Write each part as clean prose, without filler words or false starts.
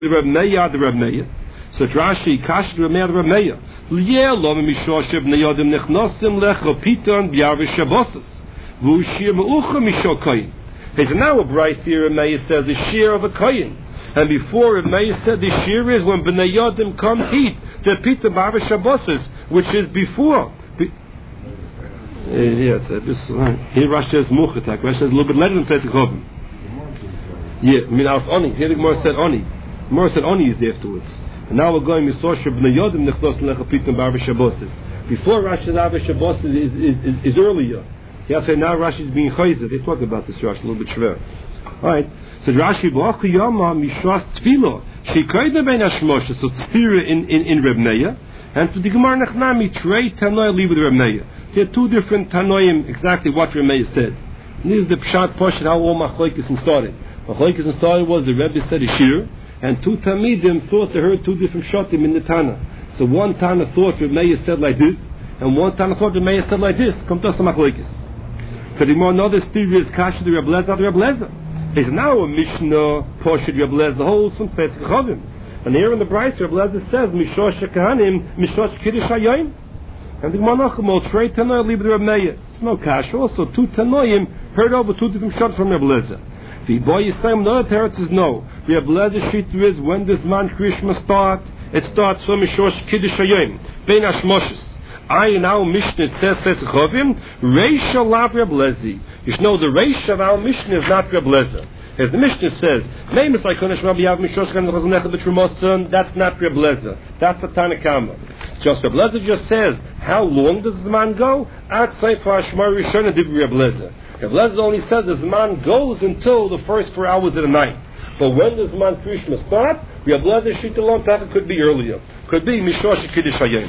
Reb Meir the Reb Meir. So Rashi Kash the Reb Meir the Reb Meir. Lielo mishosh bnei yodim nechnosim lecho piton b'yarvish shabbos. V'ushir meucha mishokayin. So now a bright here Reb Meir says the shear of a koyin. And before Reb Meir said the shear is when bnei yodim come eat the piton b'yarvish shabbos, which is before. Here Rashi says muchatak. Rashi says a little bit later than Pesach Chovim. Yeah, I mean, I was Oni. Here the Gemara said Oni. The Gemara said Oni is there afterwards. And now we're going Misosh B'nei Yodim Nechlos Lechapitim B'Arba Shabbos. Before Rashi's Arba Shabbos is earlier. So you have to say now Rashi's being Chayzer. They talk about this Rashi a little bit shver. Alright. So Rashi B'Achu Yama Mishras Tfilo Sheikayda Ben Hashmoshe. So Tzira in Reb Meir. And for the Gemara Nechnami Trei Tanoy leave with Reb Meir. There are two different Tanoim exactly what Reb Meir said. And this is the Pshat Poshet how all Machlokes started. Machlokes started was the Rebbe said a shir, and two Talmidim thought they heard two different shotim in the Tana. So one Tana thought Reb Meir said like this, and one Tana thought Reb Meir said like this. Come to us Machlokes. So the more another theory is Kasha the Reb Lezer, the Reb Lezer. There's now a Mishnah Poshet Reb Lezer holds from Pesach Chovim, and here in the Brayso Reb Lezer says Mishosh Kahanim, Mishosh Kiddush Hayom. And the Gemara Nachamol Trei Tanoim leave the Reb Meir. It's no Kasha. Also two Tanoim heard over two different shots from Reb Lezer. The boy is saying another teretz is no. Reb Lezer shita is when does man Krishma start? It starts from Mishosh Kiddush Hayom, Bein Hashmoshes. I now Mishnah says Chovim Reisha Lav Reb Lezer. You should know the Reisha of our Mishnah is not Reb Lezer. As the Mishnah says, name is like Konesh Rabbi Yav Mishosh Kan Chazonech B'Trumosan. That's not Reb Lezer. That's a Tanakama. Just Reb Lezer just says how long does the man go? At Sefer Hashmar Rishon Div Reb Lezer. Reb Lezer only says the man goes until the first 4 hours of the night. But when does man Krishma start? Reb Lezer shita long time. It could be earlier. Could be Mishosh Kiddush Hayom.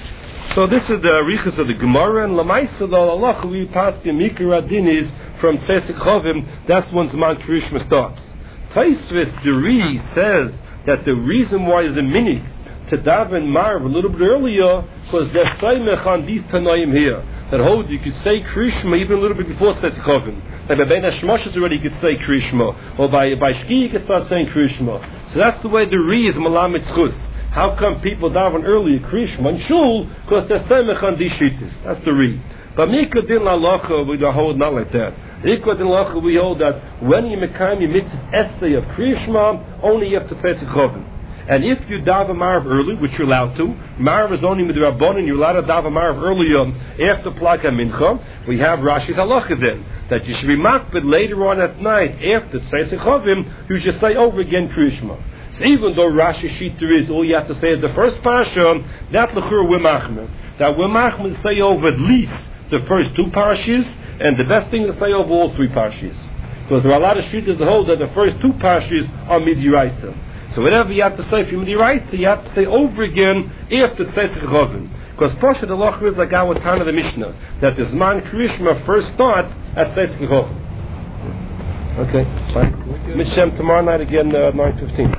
So this is the Arichas of the Gemara, and Lamaisa the Allah we pass the Mikra Din is from Pesach Chovim. That's when Zman Krishma starts. Taisvis Deri says that the reason why is a minig to daven Marv a little bit earlier because they're saimech on these Tanoim here that hold you could say Krishma even a little bit before Pesach Chovim. Like by Ben Hashmoshes already you could say Krishma, or by Shki you could start saying Krishma. So that's the way the Re is Malam Tzchus. How come people daven early Krishma and Shul? Because they're saimech on these shittas. That's the read. But Mikra Din Lalacha we don't hold not like that. Mikra Din Lalacha we hold that when you mekayim your mitzvah essay of Krishma, only you have to Pesach Chovim. And if you daven Marv early, which you're allowed to, Marv is only with the Rabbanon, you're allowed to daven Marv earlier after Plaka Mincha. We have Rashi's halacha then that you should be makbid later on at night after Pesach Chovim. You should say over again Krishma. So even though Rashi Shita is all you have to say is the first parsha, that l'chur we're machmer. That we're machmer to say over at least the first 2 parshas, and the best thing is to say over all 3 parshas. Because there are a lot of Shitas that hold that the first 2 parshas are midiraita. So whatever you have to say from midiraita, you have to say over again after Pesach Chovim. Because Poshet Allah is like our Tana the Mishnah, that the Zman Krishma first starts at Pesach Chovim. Okay, fine. Mishem tomorrow night again, 9:15.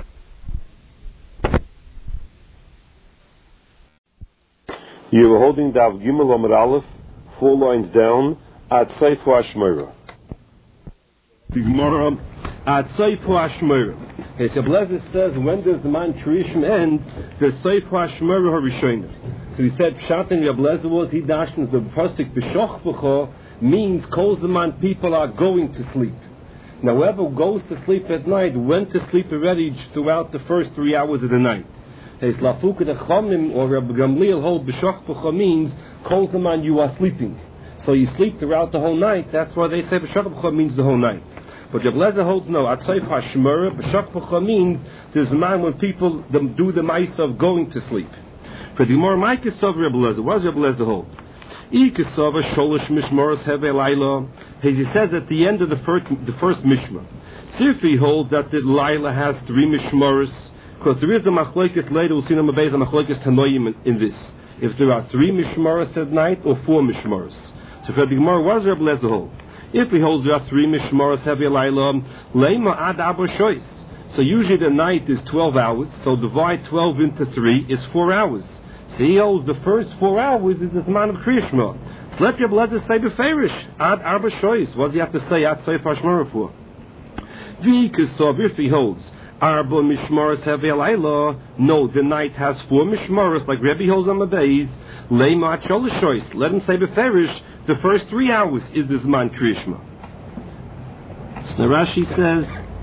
You were holding Dav Gimel Amar Aleph, 4 lines down, at Sefer Hashmira. The Gemara, at Sefer Hashmira. As the Blazer says, when does the man Krishma end? The Sefer Hashmira Harishonah. So he said, Pshat and Blazer was, he dashed the Pasuk B'Shoch B'Cho means, calls the man people are going to sleep. Now whoever goes to sleep at night, went to sleep already throughout the first 3 hours of the night. His Lafuka the Chomim or Rabbi Gamliel hold B'Shoch B'Cho means calls the man you are sleeping. So you sleep throughout the whole night. That's why they say B'Shoch B'Cho means the whole night. But Rabbi Lezer holds no. Atzayf Hashmura B'Shoch B'Cho means there's a man when people do the ma'isa of going to sleep. For the more Ma'ikasov Rabbi Lezer, what does Rabbi Lezer hold? Ikasova Sholish Mishmoros Heve Laila. He says at the end of the first Mishmah. Sirfi holds that the Laila has 3 Mishmoros. Because there is a machlokes later, we'll see them about a machlokes tanoim in this. If there are 3 mishmaros at night or 4 mishmaros. So for the Gemara, what does Reb Lezer hold? If he holds there are 3 mishmaros heavy layla, leima ad abba shois. So usually the night is 12 hours. So divide 12 into 3 is 4 hours. So he holds the first 4 hours is the man of Krishma. So let Reb Lezer say beferish ad abba shois. What does he have to say ad seif hashmara for? If he holds Arba mishmaros hevi alayla. No, the night has 4 mishmaros, like Rebbe holds on the days. Leima cholishois. Let him say beferish. The first 3 hours is the Zman Krishma. So Rashi says,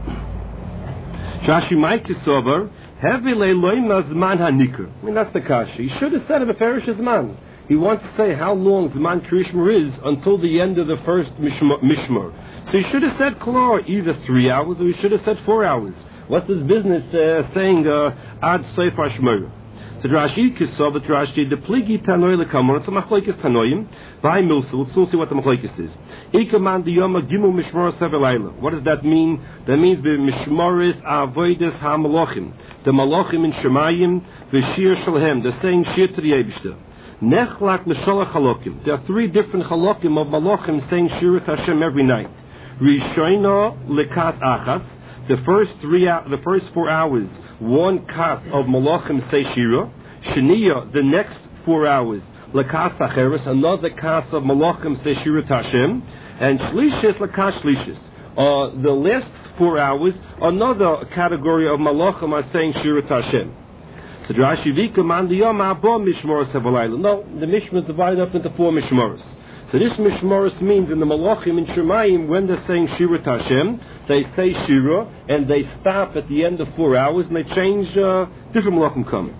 Rashi Maikisover, hevi leloima Zman hanikr. I mean, that's the kasha. He should have said a beferish Zman. He wants to say how long Zman Krishma is until the end of the first mishmar. So he should have said klar, either 3 hours or he should have said 4 hours. What's this business saying ad sefer shmor? So Rashi Kisov, Rashi the pligi tanoy lekamon. It's a machlokes tanoyim. By Milsul, let's see what the machlokes is. Ikaman diyoma gimu mishmor sevelayla. What does that mean? That means the mishmoris avodas ha malachim. The malachim in Shemayim, the shir shalhem. They're saying shir to the Eibishter. Nechlak l'sholach halokim. There are 3 different halokim of malachim saying shirat Hashem every night. Rishona lekas achas. The first 4 hours, 1 kas of malachim say shira. Sheniya, the next 4 hours, lekas acheres, another kas of malachim say shirat Hashem. And shlishis lekas shlishis. The last 4 hours, another category of malachim are saying shirat Hashem. So Rashi Vika Mandiyam Abba Mishmoros Havalayla. No, the Mishmar is divided up into 4 Mishmoros. So this Mishmoros means in the Malachim in Shemayim, when they're saying Shirat Hashem, they say Shira, and they stop at the end of 4 hours, and they change, different Malachim come.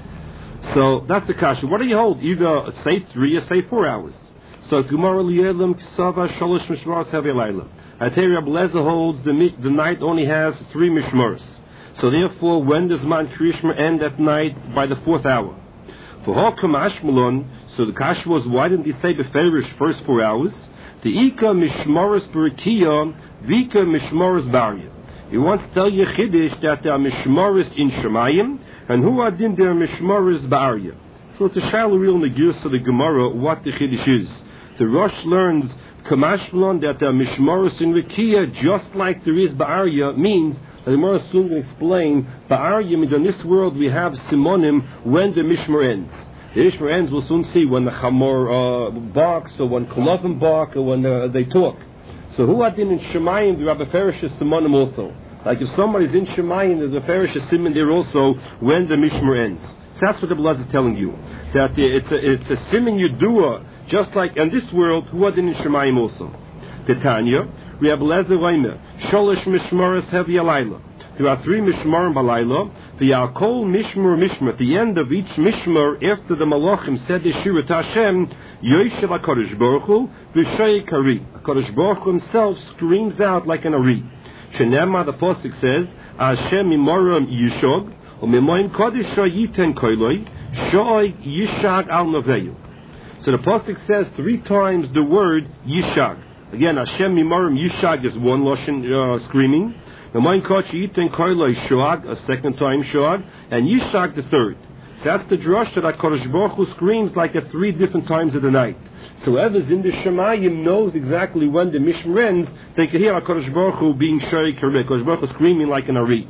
So that's the kasha. What do you hold? Either say 3 or say 4 hours. So Gemara Liyelim Kisava Shalosh Mishmoros Havalayla. Ateri Rabbi Lezer holds the night only has 3 Mishmoros. So therefore, when does Zman Krishma end at night? By the 4th hour. For Hokam Ashmalon, so the kasha was, why didn't he say beferish first 4 hours? The Ika Mishmoros Berikia, Vika Mishmoros Barya. He wants to tell you Chiddush that there are Mishmoros in Shemayim, and who are then there Mishmoros Barya. So it's a shallow real negirus of the Gemara what the Chiddush is. The Rosh learns Kamashmalon that there are Mishmoros in Rikia, just like there is Barya, means the Gemara soon going to explain, Ba'arya means in this world we have Simonim when the Mishmar ends. The Mishmar ends, we'll soon see when the Chamor barks, or when Kolavim bark, or when they talk. So who are in Shemayim, the Rabbi Ferish is Simonim also. Like if somebody's in Shemayim, there's a Ferish is Simon there also when the Mishmar ends. So that's what the Blaz is telling you. That it's a Simon Yudua, just like in this world, who are in Shemayim also. Titania, we have Lezer Reimer, Sholish Mishmaros Hevi Alayla. There are 3 Mishmarim Balayla. The Yakol Mishmar. At the end of each Mishmar, after the Malachim said the Shirat Hashem, Yoshev HaKadosh Baruch Hu, V'shay Kari. HaKadosh Baruch Hu himself screams out like an Ari. Shenema, the Pasuk says, Hashem Mimoram Yishog, U'Mimoim Kodesh Yiten Koiloi, Shoy Yishag Al Noveyu. So the Pasuk says 3 times the word Yishag. Again, Hashem Mimarim Yishag is 1 lashon screaming. Namayin Kochi Yiten Koiloi Shoag, a 2nd time Shoag, and Yishag the 3rd. So that's the drush that HaKadosh Baruch Hu screams like at 3 different times of the night. So whoever's in the Shemayim knows exactly when the Mishmar ends. They can hear HaKadosh Baruch Hu being Shari Kareh, HaKadosh Baruch Hu screaming like an Ari.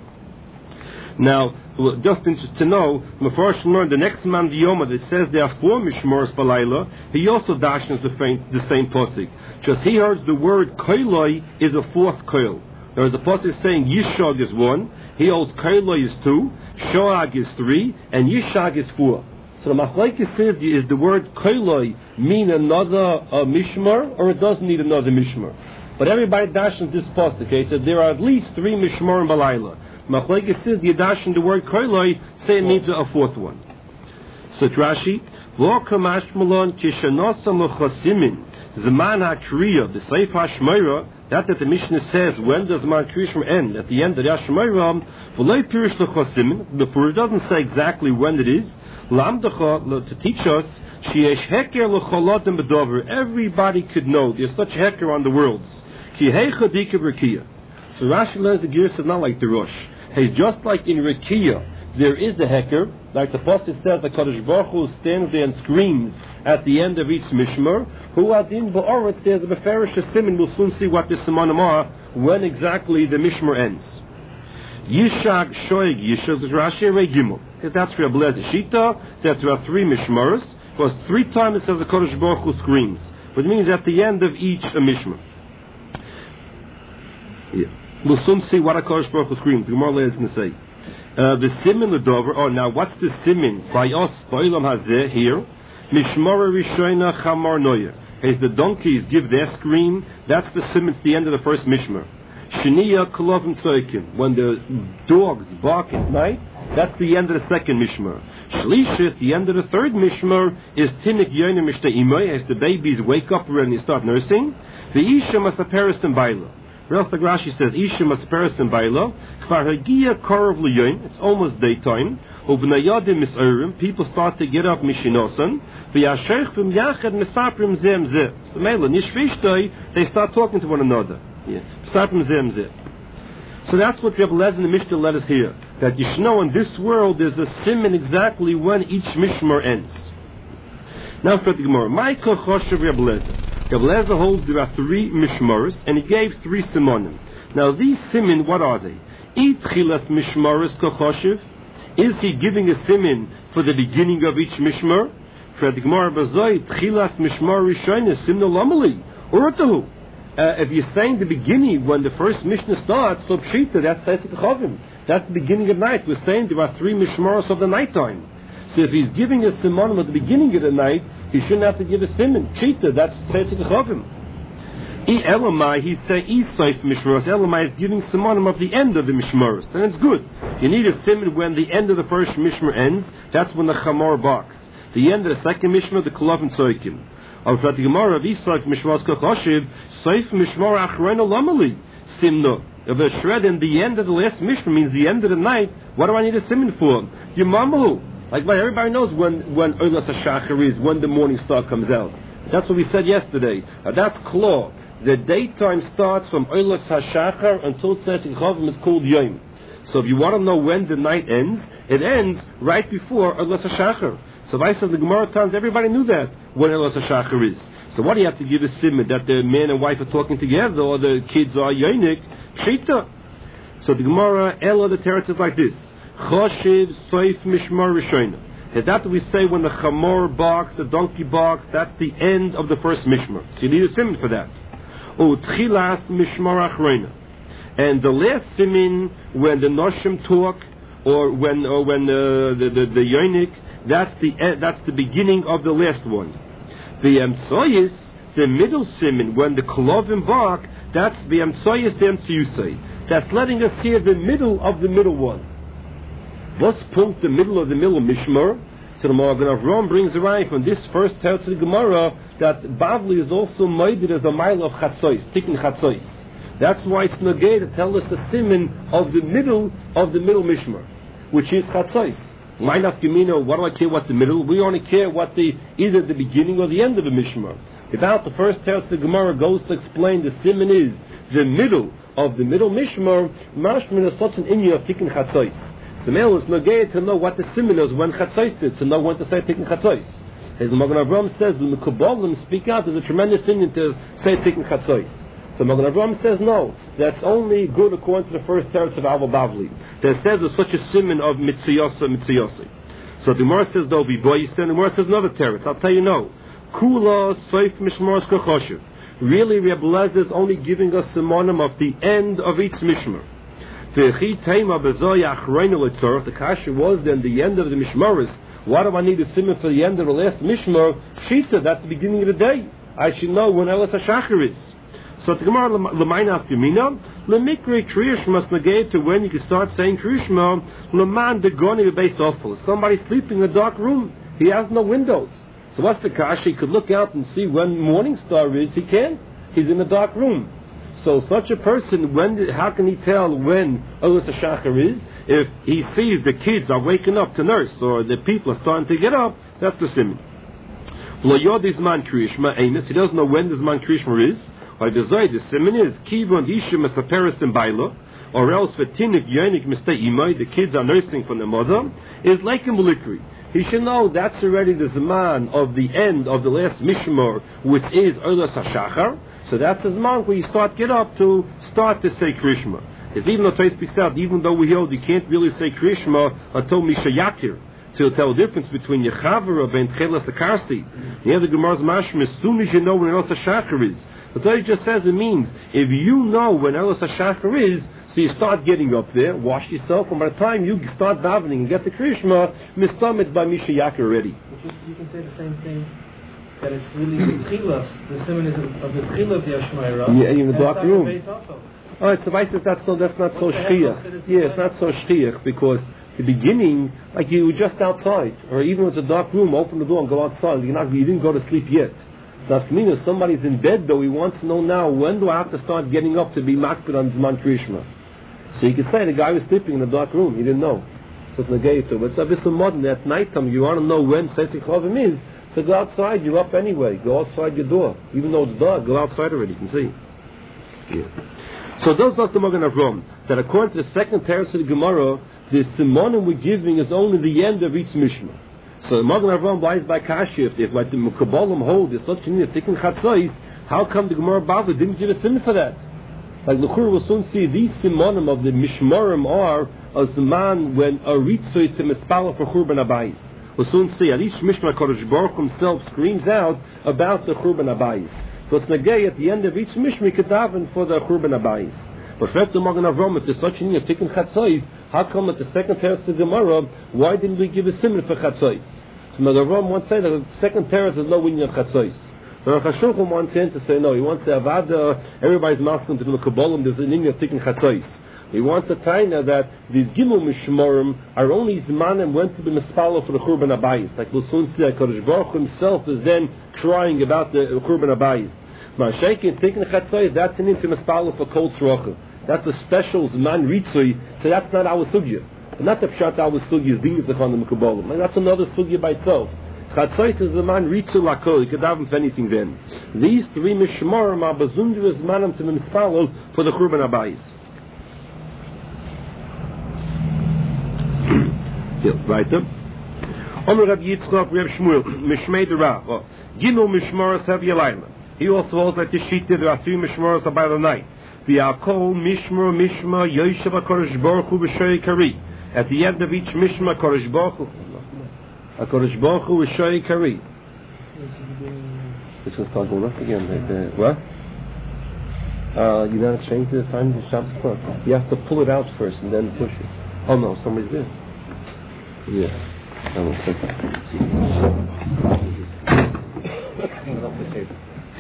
Now, just interested to know, Mefarish learned the next man Diyoma that says there are 4 Mishmoros Balayla, he also dashes the same Pasuk. Just he heard the word Koiloi is a 4th Koil. There is a Pasuk saying Yishag is 1, he holds Koiloi is 2, Shoag is 3, and Yishag is 4. So the Machlokes says, is the word Koiloi mean another Mishmar, or it doesn't need another Mishmar? But everybody dashes this Pasuk, okay? So there are at least 3 Mishmarim Balayla. Machlokes says the Yadash in the word Koiloi say it means a 4th one. So Rashi, V'okam Ashmalon Kishanasa L'chasimin Zman HaKriya the Seif HaShmeira, that the Mishnah says when does Zman Krishma end? At the end of the Hashmeira, V'loi Pirish L'chasimin, the Purish doesn't say exactly when it is. Lamdacha to teach us Sheyesh Heker L'cholotim B'dover. Everybody could know there's such a Heker on the worlds. Ki Heicha Dika B'Rikiya. So Rashi learns the Girs is not like the Rosh. Hey, just like in Rikiya, there is a Heker, like the Pasuk says, the Kadosh Baruch Hu stands there and screams at the end of each Mishmar. Hu Adin Ba'oretz, there's a Beferish Siman. We'll soon see what the Simanim are when exactly the Mishmar ends. Yishag Shoeg Yishag is Rashi Gimel, because that's for Rabbi Lezer Shita. That's about 3 Mishmaros. Because 3 times it says the Kadosh Baruch Hu screams, but it means at the end of each Mishmar. Yeah. We'll soon see what HaKadosh Baruch Hu screams. The Gemara is going to say. The simin l'dover. Oh, now what's the simin? By us, ba'olam hazeh here. Mishmara Rishona Chamar Noyer. As the donkeys give their scream, that's the simin at the end of the first mishmar. Sheniya Kolovim Tzoikim. When the dogs bark at night, that's the end of the second mishmar. Shlishis, the end of the third mishmar, is Tinik Yonim Mishtei Imoy, as the babies wake up and they start nursing. The Isha Masaperis and Baila. Ralph Rashi says, Isha Masaperis and Baila. Kvar Hagia Korov Liyoin, it's almost daytime. Ubnayadim Mis'urim, people start to get up Mishinosan. V'yashech v'm yachad Misaprim Zem Zeh. So Mela, Nishvishtoi, they start talking to one another. Misaprim Zem Zeh. So that's what Reb Lezer and the Mishnah let us hear. That you should know in this world there's a siman exactly when each mishmar ends. Now for the Gemara. Michael Choshev Reb Lezer. Reb Lezer holds there are 3 mishmaras and he gave 3 simonim. Now these siman, what are they? Itchilas mishmaras kochoshev. Is he giving a siman for the beginning of each mishmar? For the Gemara Bazoi, Tchilas mishmar rishonis simno lamali. Urtahu. If you're saying the beginning when the first Mishnah starts, so Pshita, that's Tzeitzek Chavim. That's the beginning of night. We're saying there are 3 Mishmaros of the nighttime. So if he's giving a Simanim at the beginning of the night, he shouldn't have to give a Siman. Pshita, that's Tzeitzek Chavim. Elamai, he say Isayf Mishmaros. Elamai is giving Simanim of the end of the Mishmaros. And it's good. You need a Siman when the end of the first Mishmar ends. That's when the Chamor barks. The end of the second Mishmar, the Kolovim Tzoikim. Of the Gemara of Isayf Mishmaros Kochoshev, Seif Mishmar Achrein Olamali, Simno. If a shred in the end of the last Mishmar means the end of the night, what do I need a siman for? Yimamahu. Like everybody knows when Olas HaShachar is, when the morning star comes out. That's what we said yesterday. That's Klo. The daytime starts from Olas HaShachar until Tzeitzek Chavim is called Yom. So if you want to know when the night ends, it ends right before Olas HaShachar. So if I said the Gemara times, everybody knew that when Olas HaShachar is. So what do you have to give a simon? That the man and wife are talking together, or the kids are yonik? Shita. So the Gemara, Ella, the teretz is like this. Choshev Soif Mishmar Rishona. Is that what we say when the Chamor barks, the donkey barks, that's the end of the first Mishmar. So you need a simon for that. O Tchilas Mishmar Achreina. And the last simin, when the Noshim talk, or when the yonik, that's the beginning of the last one. The Emtsoyis, the middle simin, when the Kolovim bark, that's the Emtsoyis, the Emtsiyusay. That's letting us hear the middle of the middle one. What's punkt the middle of the middle Mishmar? So the Magen Avraham brings around from this first teretz of the Gemara that Bavli is also made as a mile of Chatzois, Tikkun Chatzois. That's why it's nagay to tell us the simin of the middle Mishmar, which is Chatzois. What do I care what the middle? We only care what either the beginning or the end of the Mishmar. About the first teretz, the Gemara goes to explain the siman is the middle of the middle Mishmar. Mashman is such an inya of Tikkun Chatzois. The male is nagay to know what the siman is when Chatzois is, to know when to say Tikkun Chatzois. As the Magen Avraham says, when the Kabbalim speak out, there's a tremendous inya to say Tikkun Chatzois. So Magen Avraham says no, that's only good according to the first teretz of Abba Bavli. That says there's such a siman of mitziyasa. So the Gemara says there'll be boyis, and the Gemara says another teretz. I'll tell you no. Kula soif mishmaros kochoshev. Really, Reb Lezer is only giving us simonim of the end of each mishmar. The kasha was then the end of the mishmaros. Why do I need a siman for the end of the last mishmar? Shita, that's the beginning of the day. I should know when Olas HaShachar is. So the Gemara l'mayna afyamina l'mikri kriyishma snagay to when you can start saying kriyishma l'man degoni b'beis ofel. Somebody sleeping in a dark room. He has no windows. So what's the kasha? He could look out and see when morning star is. He can't. He's in a dark room. So such a person, how can he tell when Olas HaShachar is? If he sees the kids are waking up to nurse or the people are starting to get up, that's the siman. Lo yod is man kriyishma emes. He doesn't know when this man kriyishma is. By the Zoy, the siman is Kivon Ishim as a Paris and Bailo, or else for Tinik Yonik Mistei Imai, the kids are nursing from the mother, is like a Mulikri. He should know that's already the Zman of the end of the last Mishmar, which is Olas HaShachar. So that's the Zman where you get up to start to say Krishma. It's even though Tzai speaks out, even though we hold you can't really say Krishma until Misha Yakir. So you'll tell the difference between Yechavara and Tchelas the Karsi. Yeah, the Gemara's mashma, as soon as you know when Olas HaShachar is, The Torah just says it means if you know when Elos HaShachar is, so you start getting up there, wash yourself, and by the time you start davening and get the Krishma, Mistam it's by Misha Yakar already. You can say the same thing, that it's really the Tchilas, the symbolism of the Tchilah of the Ashmaira. Yeah, in the dark room. Alright, so that's not so shchiach. Yeah, it's not so shchiach because the beginning, like you were just outside, or even if it's a dark room, open the door and go outside. You didn't go to sleep yet. Now, if somebody's in bed though, he wants to know now, when do I have to start getting up to be makbid on Zman Krishma? So you could say the guy was sleeping in the dark room, he didn't know. So it's negative. But it's a modern, at night time, you want to know when Sesik Chavim is, so go outside, you're up anyway. Go outside your door. Even though it's dark, go outside already, you can see. Yeah. So those are the Magen Avram, that according to the second terrace of the Gemara, the simonim we're giving is only the end of each Mishnah. So the Magen Avram lies by Kashi, if like the Kabbalim hold, there's such a need of Tikkun Chatzos, how come the Gemara Bava didn't give a sin for that? Like the Chur will soon see, these simonim of the Mishmarim are a Zman when a Ritzoi to Mispala for Churban Abayis. We'll soon see, at each Mishmar Kodesh Baruch himself screams out about the Churban Abayis. So it's Nagay at the end of each Mishmar Kedaven for the Churban Abayis. But first the Magen Avram, if there's such a need of Tikkun Chatzos, how come at the second terrace of the Gemara, why didn't we give a simon for Chatzos? So Magen Avram wants to say that the second terrace is no winning of Chatzos. But Chashulchan wants him to say no. He wants to Avada, everybody's masking to the Kabbalim, there's an inyan of Tikkun Chatzos. He wants to tell you that these Gimel Mishmorim are only Zmanim went to be Mispalo for the Churban Abayis. Like we'll soon see, Kodesh Baruch himself is then crying about the Churban Abayis. Ma'ashekin Tikkun Chatzos, that's an into Mispalo for Kol Tzrocha. That's a special Zman Ritzui, so that's not our sugya. Not the pshat our sugya is Dingus upon the Kabbalim. That's another sugya by itself. Chatzos is the man Ritzui Lakol, you could have him for anything then. These three Mishmorim are Bazundir Zmanim to Mispalo for the Churban Abayis. Weiter. Omer Rab Yitzchak, Reb Shmuel, Mishmei the Rav. Gimel Mishmoros have Yelayla. He also holds that the Shita, there are three Mishmoros by the night. V'yakol Mishmor Mishma Yoshev HaKodesh Baruch Hu B'Shoy Kari. At the end of each Mishma, HaKodesh Baruch Hu B'Shoy Kari. This one's called going up again. What? You gotta change the time of the Shabbos clock. You have to pull it out first and then push it. Oh no, somebody's there. Yeah. I will take that. Hang it off the table.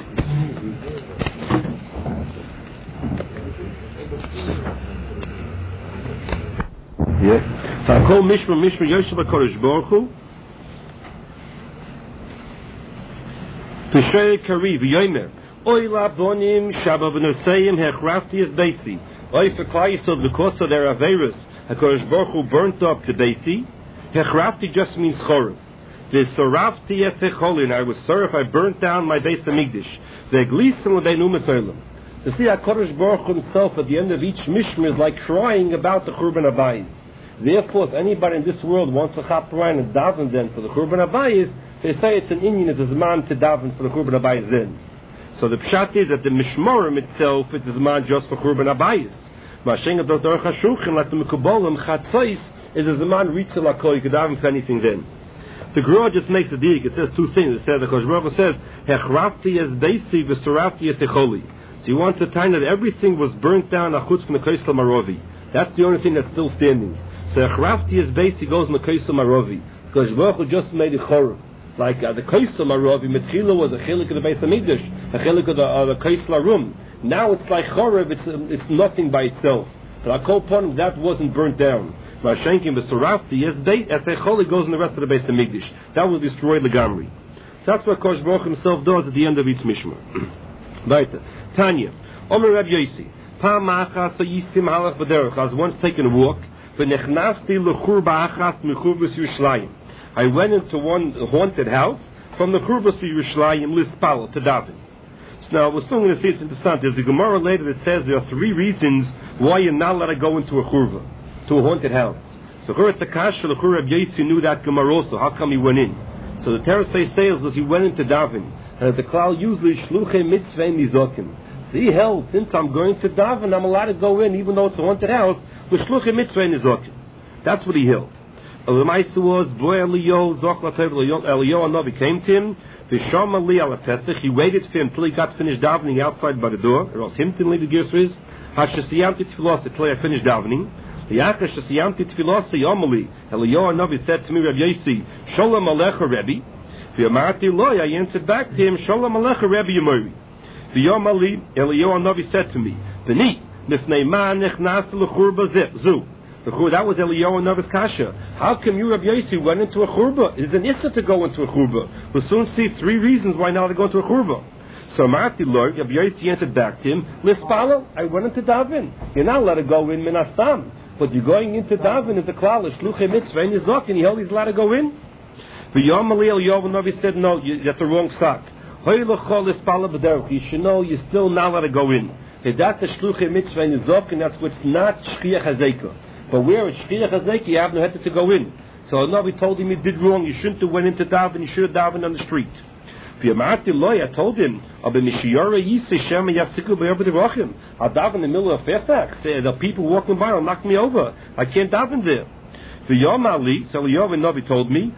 Yeah. So I call Mishma Yosef HaKodesh Baruch Hu Peshay Kari V'yomer Oy Labonim Shabba V'Noseyim Hechrafti Es Beisi Oy Fekla Yisod because of their Averis HaKodesh Baruch Hu burnt up to Beisi. Hechrafti just means Chorav. The Sorafti Es Echolin, I was sorry if I burnt down my Beis HaMikdash. The Glisim L'Beinu Metolim. To see HaKodesh Baruch Hu himself at the end of each Mishmar is like crying about the Churban Abayis. Therefore, if anybody in this world wants to chap around and daven then for the Churban Abayis, they say it's an Indian, it's a Zman to daven for the Churban Abayis then. So the pshat is that the Mishmorim itself, it's a Zman just for Churban Abayis. Ma'ashenga Dr. Chashulchan, like the Mekubolim, Chatzos, is a Zman Ritzel HaKol, you could daven for anything then. The Gemara just makes a dig. It says two things. It says, the Kodesh Baruch Hu says, Hechrafti es Beisi v'Sorafti es Echoli. So you want to tell that everything was burnt down achutz from the Kaisel Marovi. That's the only thing that's still standing. So Hechrafti es Beisi goes in the Kaisel Marovi. Kodesh Baruch Hu just made a Chorav. Like the Kaisel Marovi, Metchila was a chilik of the Beis HaMikdash, a chilik of the Kaisel Arum. Now it's like Chorav, it's nothing by itself. But Akol Pon, that wasn't burnt down. Mashenkim v'Sorafti es Echoli goes in the rest of the Beis HaMikdash. That was destroyed legamri. So that's what Kodesh Baruch Hu himself does at the end of each Mishmar. Weiter. Tanya, Omer Rab Yosi, Pam Achas Yisim Halach B'derech. I was once taking a walk, v'nechnasti l'chur ba'achas m'churvus Yerushalayim. I went into one haunted house from the churvus of Yerushalayim lispal to daven. So now we're still going to see it's interesting. There's a Gemara later that says there are three reasons why you're not allowed to go into a churva, to a haunted house. So Churat Akash, the Chur Rab Yosi knew that Gemara also. How come he went in? So the Teres says was he went into daven. And the Klal usually shluchei mitzvah nizokim. So he held, since I'm going to daven, I'm allowed to go in, even though it's a haunted house, with shluchei mitzvah nizokim. That's what he held. The Ma'aser was, boy Eliyahu, Zoch Latev Eliyahu Hanavi came to him, V'sham Ali ala Pesach, he waited for him until he got finished davening outside by the door, or else him to leave the Girsris, Hashasiyamti Tfilos, until I finished davening. V'yachar Shasiyamti Tfilos, Yomali, Eliyahu Hanavi said to me, Rabbi Yossi, Shalom Alecha Rebbe. V'yamarti Loi, I answered back to him, Shalom Alecha Rebbe Yomari. V'yomali, Eliyahu Hanavi said to me, V'ni, Nifnei Ma Nechnas L'churba Zu. That was Eliyahu Hanavi's kasha. How come you, Rabbi Yossi, went into a churba? It is an issa to go into a churba. We'll soon see 3 reasons why not to go into a churba. So Marti Lord, Rabbi Yossi answered back to him, Lispalo, I went into Davin. You're not allowed to go in Minastam. But you're going into Davin, into Klal, Shluchei Mitzvah, and Yizok, and he's allowed to go in. V'yomali Eliyahu Hanavi said, no, that's the wrong stock. You should know you're still not allowed to go in. That's the Shluchei Mitzvah, and Yizok, and that's what's not Shchiach HaZeikah. But where it's Shchiach HaZeikah, you have no head to go in. So Navi told him he did wrong. You shouldn't have went into Davin. You should have davened on the street. I told him, I'll daven in the middle of Fairfax. The people walking by will knock me over. I can't daven there. So Navi told me,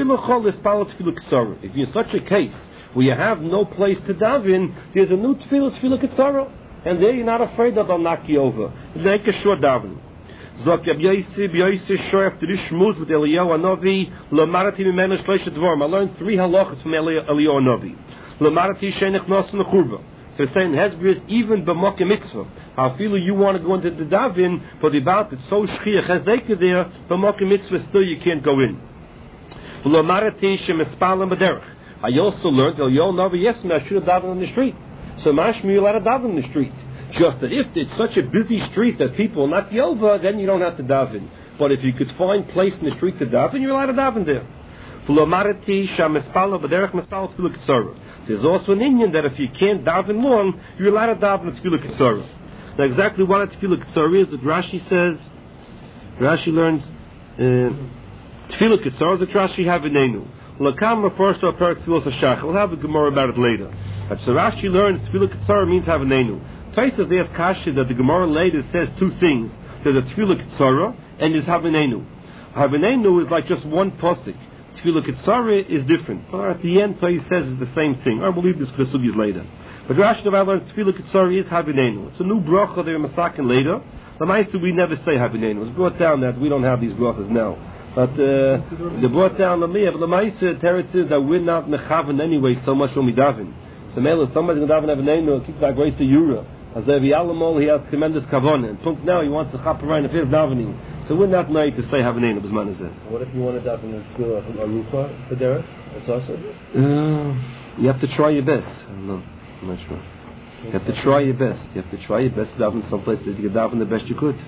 if you're in such a case where you have no place to daven, there's a new tefillah ketzara, and there you're not afraid that they'll knock you over. Make a short daven. Zok Rabbi Yossi show after this shmuz with Eliyahu Hanavi, Lamarati mimenu shloisha dvarim. I learned 3 halachas from Eliyahu Hanavi. Lamarati she'enech nos nechurba. So it's saying Hezbollah even b'mokem mitzvah. How feel you want to go into the davin, but about it's so shchiach hazekah there, b'mokem mitzvah still you can't go in. Lamarati she'mispalim b'derech. I also learned Eliyahu Hanavi, yes, I should have davened on the street. So mashmi you're allowed to daven on the street. Just that if it's such a busy street that people will not over, then you don't have to daven. But if you could find place in the street to daven, you're allowed to daven there. There's also an Indian that if you can't daven long, you're allowed to daven at Tefillah Ketzara. Now exactly what a Tefillah Ketzara is, that Rashi says, Rashi learns, Tefillah Ketzara, that Rashi have in Enu. Lakam refers to a parak Tefillah Shach. We'll have a Gemara about it later. But so Rashi learns Tefillah Ketzara means have an Enu. Taisus there's kasha that the Gemara later says 2 things. There's a Tefillah Ketzara and there's Havanenu. Havanenu is like just one posik. Tefillah Ketzara is different. Or at the end, Taisus says it's the same thing. I will leave this for the sugis later. But Rashi Navai learns Tefillah Ketzara is Havanenu. It's a new bracha there in Masakin later. The Meister we never say Havanenu. It's brought down that we don't have these brachas now. But they brought down the Miyah. But the Meister teretz is that we're not mechavan anyway so much when we daven. So Mela, somebody's going to daven Havanenu, keep that grace to Yura. As Levi Alamol, he has tremendous kavanah. And Punk now he wants to chap around if he's davening. So we're not nice to say Havanenu, as man is it. What if you want to daven in school a rufa for Derek? That's also. You have to try your best. I don't know. I'm not sure. You have to try your best. You have to try your best to daven someplace that you can daven the best you could.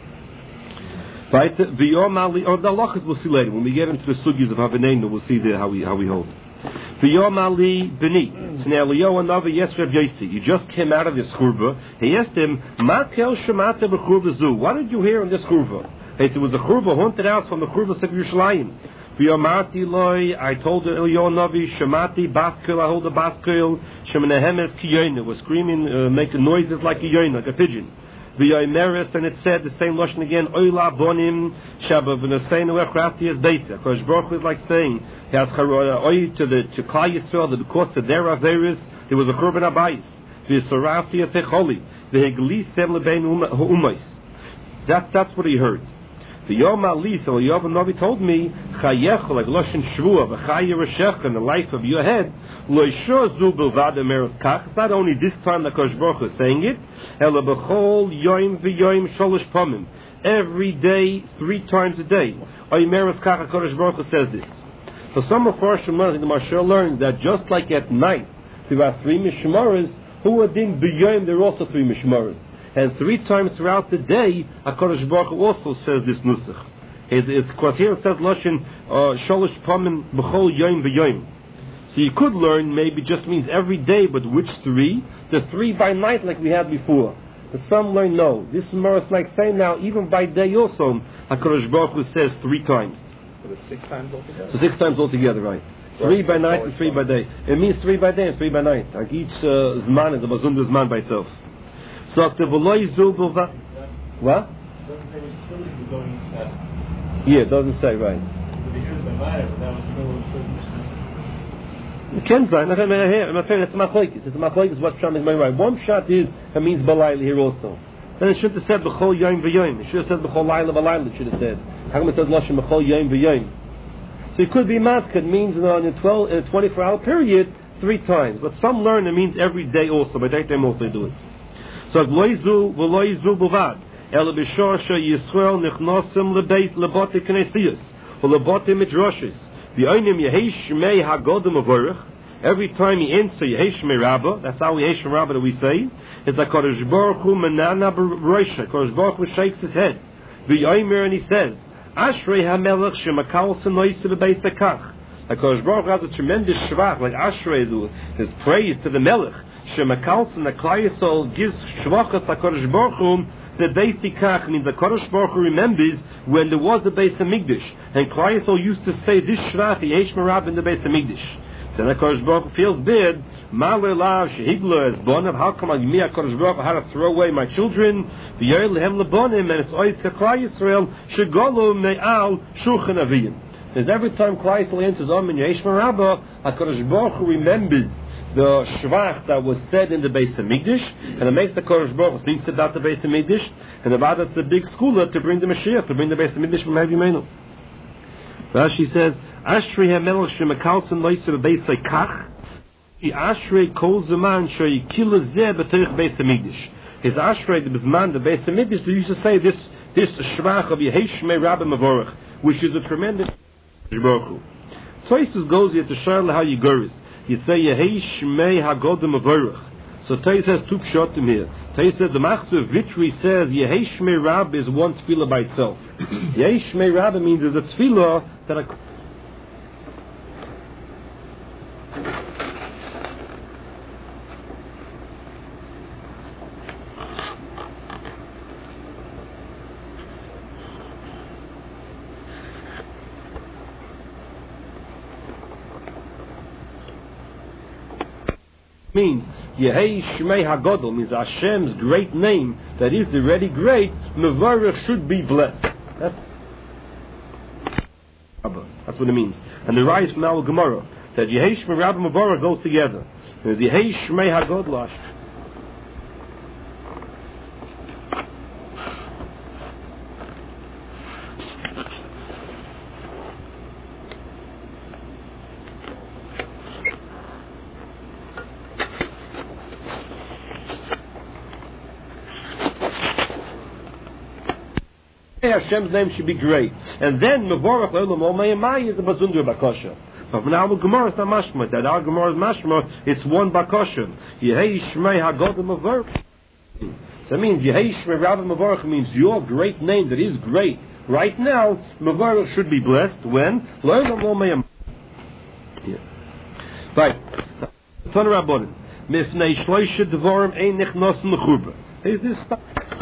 Right? The halachas we'll see later. When we get into the sugis of Havanenu, we'll see there how we hold. V'yom Ali b'ni. So now Eliyahu Hanavi, yes, Rabbi Yossi, you just came out of this churba. He asked him, Ma kel shemata b'churba zu? What did you hear in this churba? It was a churba haunted house from the churba of Yerushalayim. V'yomarti loy, I told Eliyahu Hanavi, shemati baskel, I hold a baskel, shemenehemes ki yoyna, was screaming, making noises like a yoyna, like a pigeon. V'yomeres, and it said the same lashon again, oila bonim shaba v'naseinu echrafti as beisa. Kosh Baruch was like saying, he has oy to Klal Yisrael that because of their averis there was a korban abayis. V'yisarafti atecholi v'heglisem lebein ha'umais. That's what he heard. The Yom Ali, so Eliyahu Hanavi told me, Chayecha, like Loshen Shvua, V'chaye Reshech, in the life of your head, Loisho Zu Bilvad Emeres Kach. It's not only this time that Kosh Baruch is saying it, Ela B'chol Yoim V'yoim Sholosh Pamim. Every day, 3 times a day. Emeres Kach, Kosh Baruch says this. So some of our Shemaras, the Marshal learns that just like at night, there are 3 Mishmaras, who are din B'yoim, there are also 3 Mishmaras. And 3 times throughout the day, HaKadosh Baruch Hu also says this nusach. It's because here it says Lashon Sholosh Pamim B'chol Yoim V'yoim. So you could learn maybe just means every day, but which 3? The 3 by night like we had before. But some learn no. This is more like saying now, even by day also, HaKadosh Baruch Hu says 3 times. So it's 6 times altogether? So 6 times altogether, right. 3 by night and 3 by day. It means 3 by day and 3 by night. Like each Zman is a Bazundu Zman by itself. So what? Yeah, it doesn't say, right. Ken Zayin. I'm not saying it's machlokes. It's machlokes. What's Pshat is right. One Pshat is it means balayla here also. Then it should have said b'chol yom v'yom. It should have said b'chol layla v'layla. It should have said. How come it says lashon b'chol yom v'yom? So it could be matka. It means in a 24-hour period 3 times. But some learn it means every day also. By that time also they do it. So loizu v'loizu b'vad. El b'shor sheYisrael nichnosim lebeit lebote knesiyos or lebote midrashis. V'oinim yehesh shmei hagodem avorach. Every time he enter yehesh shmei Rabbah, that's how yehesh shmei Rabbah that we say. It's like Kodesh Baruch Hu menana b'roisha. Kodesh Baruch Hu shakes his head. V'yomer and he says, Ashrei hamelech shemakal senois bebeis hakach. Like Kodesh Baruch Hu has a tremendous shvach, like Ashrei, his praise to the Melech. Shemakal sen the Klal Yisrael gives shvachas to Kodesh Baruch Hu. The Beis Tikach means the Kodesh Baruch Hu remembers when there was a Beis Hamikdash, and Klal Yisrael used to say this shvach yehesh shmei Rabbah in the Beis Hamikdash. So the Kodesh Baruch Hu feels bad. Malelav shehigla es bonav. How come me Kodesh Baruch Hu had to throw away my children? V'yayil lehem lebonim, and it's oid to Klal Yisrael shegolu me'al shulchan aviyim. Because every time Klal Yisrael enters on in yehesh shmei Rabbah, Kodesh Baruch Hu remembered the shvach that was said in the Beis Hamikdash, and it makes the Kodesh Baruch Hu think about the Beis Hamikdash, and about it's a big schooler to bring the Mashiach, to bring the Beis Hamikdash from Havimenu. Rashi says, Ashrei hamelech shemakal senois bebeis hakach. Ashrei kol zaman sheyikil zeh b'terich Beis Hamikdash. His Ashrei the Bisman the Beis Hamikdash. They used to say this shvach of yehesh shmei Rabbah mavorach, which is a tremendous Baruch Hu. Toisus goes here to show how you go. You say yehesh shmei hagodem mavorach. So Tais has 2 pshatim here. Tais says the Machzor Vitri says yehesh shmei Rabbah is one tefillah by itself. Yehesh shmei Rabbah means there's a tefillah that means Yehei Shmei HaGodol means Hashem's great name that is already great. Mevarech should be blessed. That's what it means. And the rise from our Gemara that Yehei Shmei Rabbah Mevarech go together. There's Yehei Shmei HaGodol. Hashem's name should be great, and then Mevorach Olam Omayimai is the Bazundra Bakosha. But when our Gemara is not mashma, that our Gemara is mashma, it's one Bakosha. Yehei Shmei Hagodem Mevorach. So it means Yehei Shmei Rabbah Mevorach means your great name that is great. Right now, Mevorach should be blessed when Olam Omayimai. Right. Ton Rabbonim. Mifnei Shloisha Devorim Ein Nechnos Mechurba. Is this stuff?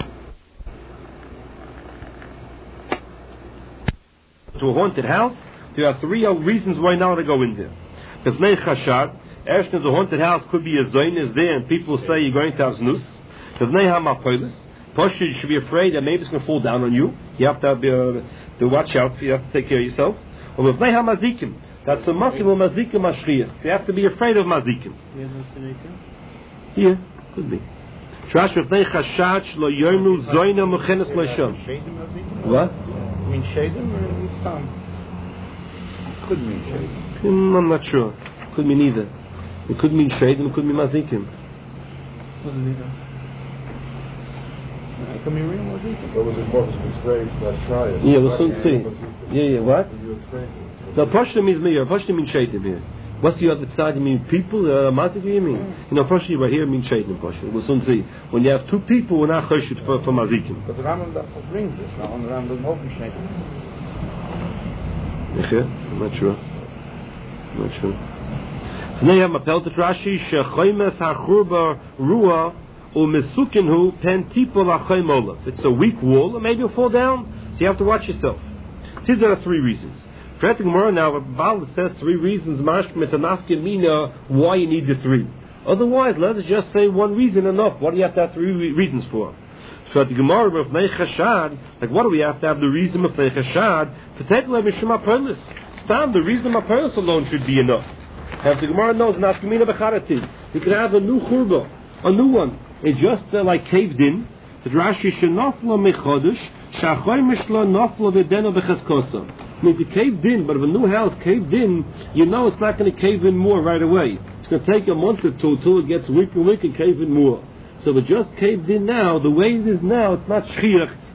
To a haunted house, there are 3 reasons why now to go in there. Because Nei Chashad, a haunted house could be a zayin is there, and people say you're going to have znus. Because Nei HaMapolis, you should be afraid that maybe it's going to fall down on you. You have to watch out. You have to take care of yourself. Or with Nei HaMazikim, that's a makim or mazikim mashriach. You have to be afraid of mazikim. Yeah, could be. Trash with Nei Chashad shlo yornu zoyna mechenes loisham. What? Mean shadim or some? Could mean shadim. I'm not sure. Could mean either. It could mean shadim. It could mean mazikim. Wasn't either. It could mean real mazikim. What was it? What was afraid? Let's try it. Yeah, we'll soon see. Yeah. What? No, Pashta means me. Pashta means shadim here. What's the other side? You mean people? Mazikim you mean? You know, Pashta right here means shadim. Pashta. We'll soon see. When you have 2 people, we're not choshet for mazikim. But the Rambam brings this. Now, on the Rambam doesn't open shadim. I'm not sure. They have Mapel Rashi Shechoimes HaChurba Ruah Umesukinhu Pen Tipol HaChoimolav. It's a weak wall, and maybe it'll fall down. So you have to watch yourself. These are the 3 reasons. Fret Gemara now, Baal says 3 reasons. Mashkim Etanafkin Mina why you need the 3. Otherwise, let us just say 1 reason enough. What do you have to have 3 reasons for? So at the Gemara of Nei Chashad, like what do we have to have the reason of Nei Chashad? To take Mishum HaPolis. Stam, the reason of HaPolis alone should be enough. If the Gemara knows Nafkamina Becharati, you can have a new churba, a new one. It just like caved in. The Rashi shenafla mechodesh shachoy mishlo nafla v'deno b'cheskosa. I mean, if it caved in, but if a new house caved in, you know it's not going to cave in more right away. It's going to take a month or two till it gets weak and cave in more. So if it just caved in now, the way it is now, it's not shchiach.